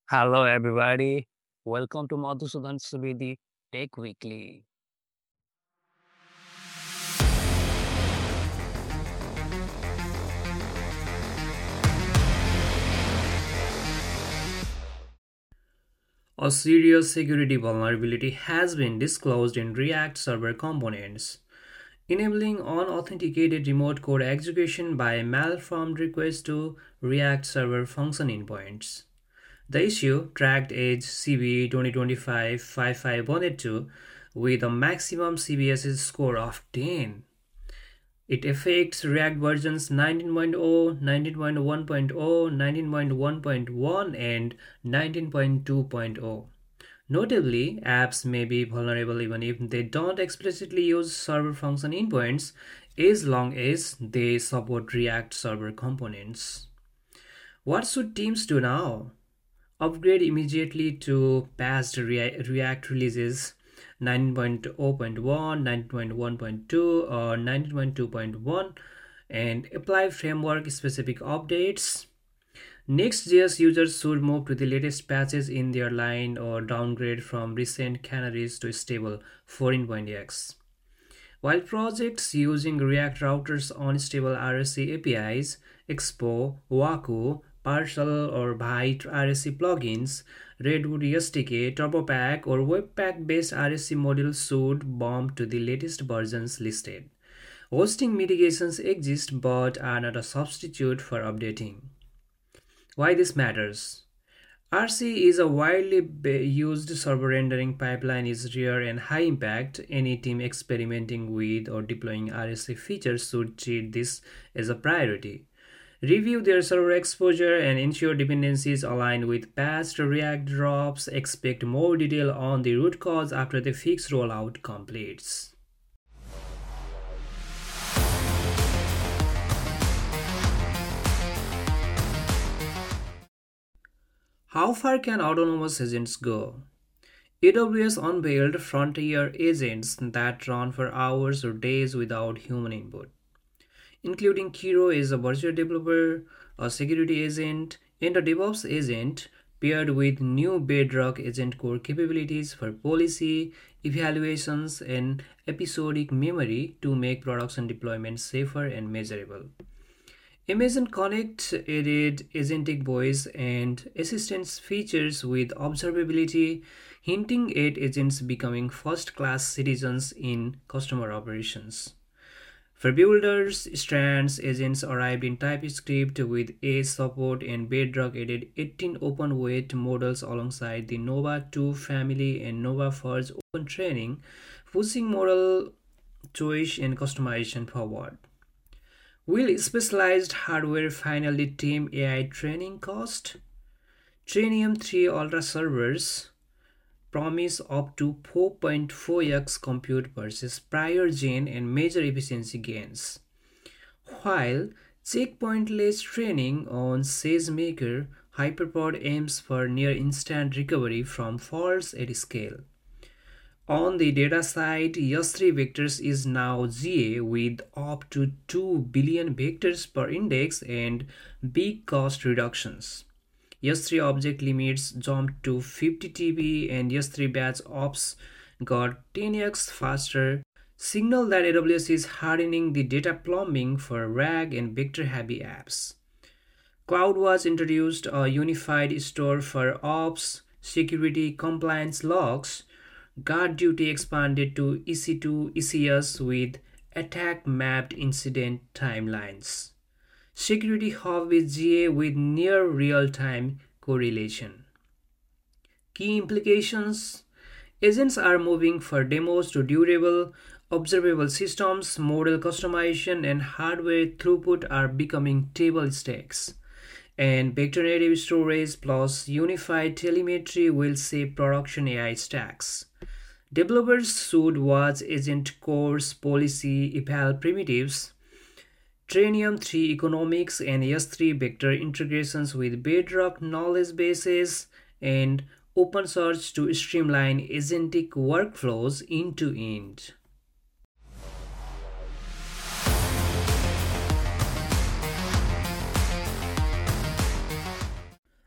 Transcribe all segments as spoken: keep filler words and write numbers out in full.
Hello, everybody. Welcome to Madhusudan Subedi Tech Weekly. A serious security vulnerability has been disclosed in React server components, enabling unauthenticated remote code execution by malformed requests to React server function endpoints. The issue, tracked as C V E twenty twenty-five dash five five one eight two, with a maximum C V S S score of ten. It affects React versions nineteen point zero, nineteen point one point zero, nineteen point one point one, and nineteen point two point zero. Notably, apps may be vulnerable even if they don't explicitly use server function endpoints as long as they support React server components. What should teams do now? Upgrade immediately to past Rea- React releases nineteen point zero point one, nineteen point one point two, or nineteen point two point one and apply framework specific updates. Next.js users should move to the latest patches in their line or downgrade from recent canaries to stable fourteen.x. While projects using React routers on stable R S C A P Is, Expo, Waku, Partial or Byte R S C plugins, Redwood S D K, TurboPack, or Webpack based R S C modules should bump to the latest versions listed. Hosting mitigations exist but are not a substitute for updating. Why this matters? R C is a widely used server rendering pipeline is rare and high impact. Any team experimenting with or deploying R S C features should treat this as a priority. Review their server exposure and ensure dependencies align with past React drops. Expect more detail on the root cause after the fix rollout completes. How far can autonomous agents go? A W S unveiled frontier agents that run for hours or days without human input, including Kiro is a virtual developer, a security agent, and a DevOps agent paired with new Bedrock agent core capabilities for policy, evaluations, and episodic memory to make production deployment safer and measurable. Amazon Connect added agentic voice and assistance features with observability, hinting at agents becoming first class citizens in customer operations. For builders, Strands agents arrived in TypeScript with Edge support, and Bedrock added eighteen open weight models alongside the Nova two family and Nova Forge open training, pushing model choice and customization forward. Will specialized hardware finally tame A I training cost? Trainium three Ultra servers promise up to four point four x compute versus prior gen and major efficiency gains. While checkpointless training on SageMaker, HyperPod aims for near instant recovery from faults at scale. On the data side, S three Vectors is now G A with up to two billion vectors per index and big cost reductions. S three object limits jumped to fifty T B and S three batch ops got ten x faster, signal that A W S is hardening the data plumbing for RAG and vector heavy apps. CloudWatch introduced a unified store for ops, security, compliance logs. Guard duty expanded to E C two E C S with attack mapped incident timelines. Security Hub is G A with near real time correlation. Key implications: agents are moving for demos to durable, observable systems, model customization, and hardware throughput are becoming table stakes. And vector native storage plus unified telemetry will save production A I stacks. Developers should watch agent cores, policy, eval primitives, Trainium three economics, and S three vector integrations with Bedrock knowledge bases and OpenSearch to streamline agentic workflows end to end.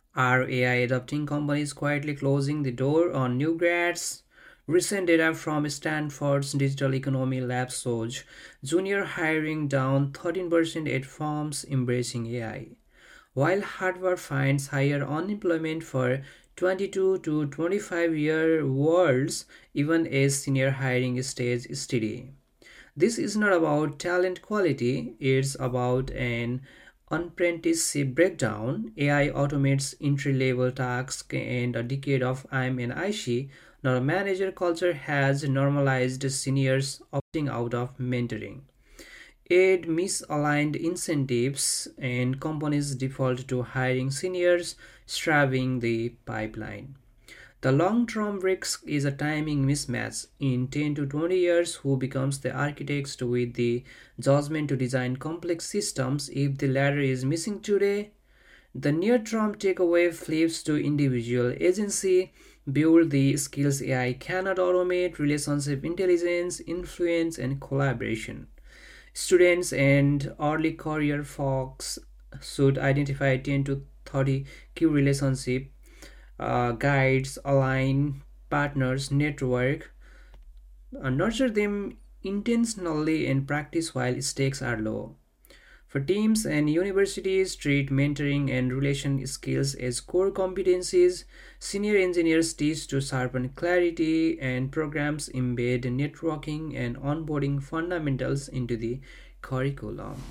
Are A I adopting companies quietly closing the door on new grads? Recent data from Stanford's Digital Economy Lab shows junior hiring down thirteen percent at firms embracing A I, while Harvard finds higher unemployment for twenty-two to twenty-five year olds even as senior hiring stays steady. This is not about talent quality, it's about an apprenticeship breakdown. A I automates entry level tasks, and a decade of I'm an I C, not a manager culture has normalized seniors opting out of mentoring. Aid misaligned incentives, and companies default to hiring seniors, striving the pipeline. The long-term risk is a timing mismatch. In ten to twenty years, who becomes the architect with the judgment to design complex systems if the latter is missing today? The near-term takeaway flips to individual agency. Build the skills A I cannot automate: relationship intelligence, influence, and collaboration. Students and early career folks should identify ten to thirty key relationship uh, guides, align partners, network, uh, nurture them intentionally and practice while stakes are low. For teams and universities, treat mentoring and relation skills as core competencies. Senior engineers teach to sharpen clarity, and programs embed networking and onboarding fundamentals into the curriculum.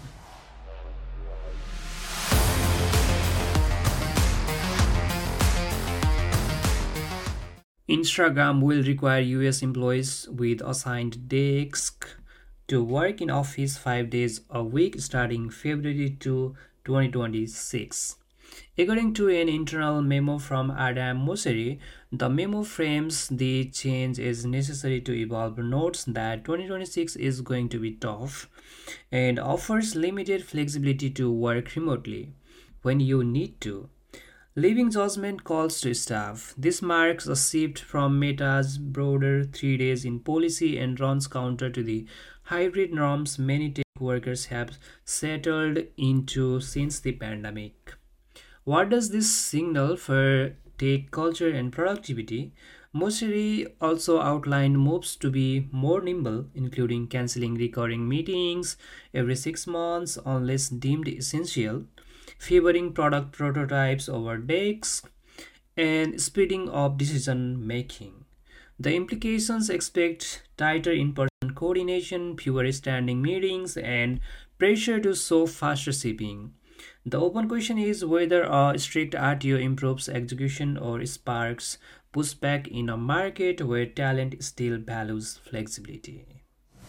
Instagram will require U S employees with assigned desks to work in office five days a week starting February second, twenty twenty-six. According to an internal memo from Adam Mosseri, the memo frames the change as necessary to evolve, notes that twenty twenty-six is going to be tough, and offers limited flexibility to work remotely when you need to. Leaving judgment calls to staff. This marks a shift from Meta's broader three days in policy and runs counter to the hybrid norms many tech workers have settled into since the pandemic. What does this signal for tech culture and productivity? Mosseri also outlined moves to be more nimble, including canceling recurring meetings every six months unless deemed essential, favoring product prototypes over decks, and speeding up decision making. The implications expect tighter in person coordination, fewer standing meetings, and pressure to show faster shipping. The open question is whether a strict R T O improves execution or sparks pushback in a market where talent still values flexibility.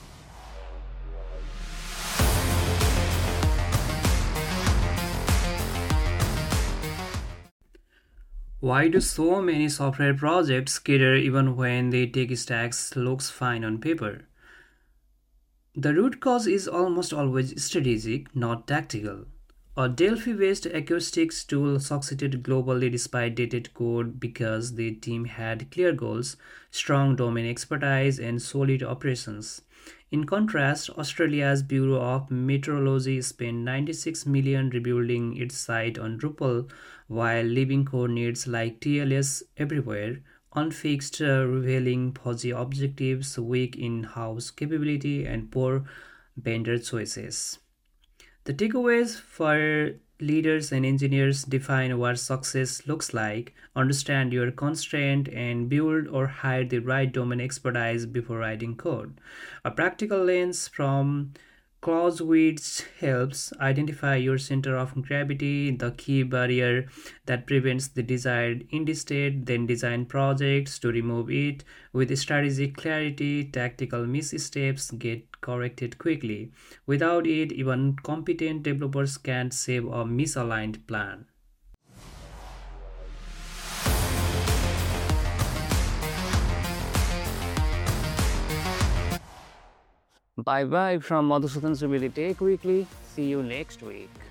Why do so many software projects skitter even when the tech stack looks fine on paper? The root cause is almost always strategic, not tactical. A Delphi based acoustics tool succeeded globally despite dated code because the team had clear goals, strong domain expertise, and solid operations. In contrast, Australia's Bureau of Meteorology spent ninety-six million dollars rebuilding its site on Drupal, while leaving core needs like T L S everywhere, unfixed, uh, revealing fuzzy objectives, weak in-house capability, and poor vendor choices. The takeaways for leaders and engineers: define what success looks like, understand your constraint, and build or hire the right domain expertise before writing code. A practical lens from Clausewitz helps identify your center of gravity, the key barrier that prevents the desired end state, then design projects to remove it. With strategic clarity, tactical missteps get corrected quickly. Without it, even competent developers can't save a misaligned plan. Bye bye from Madhusudan Subili Take Weekly. See you next week.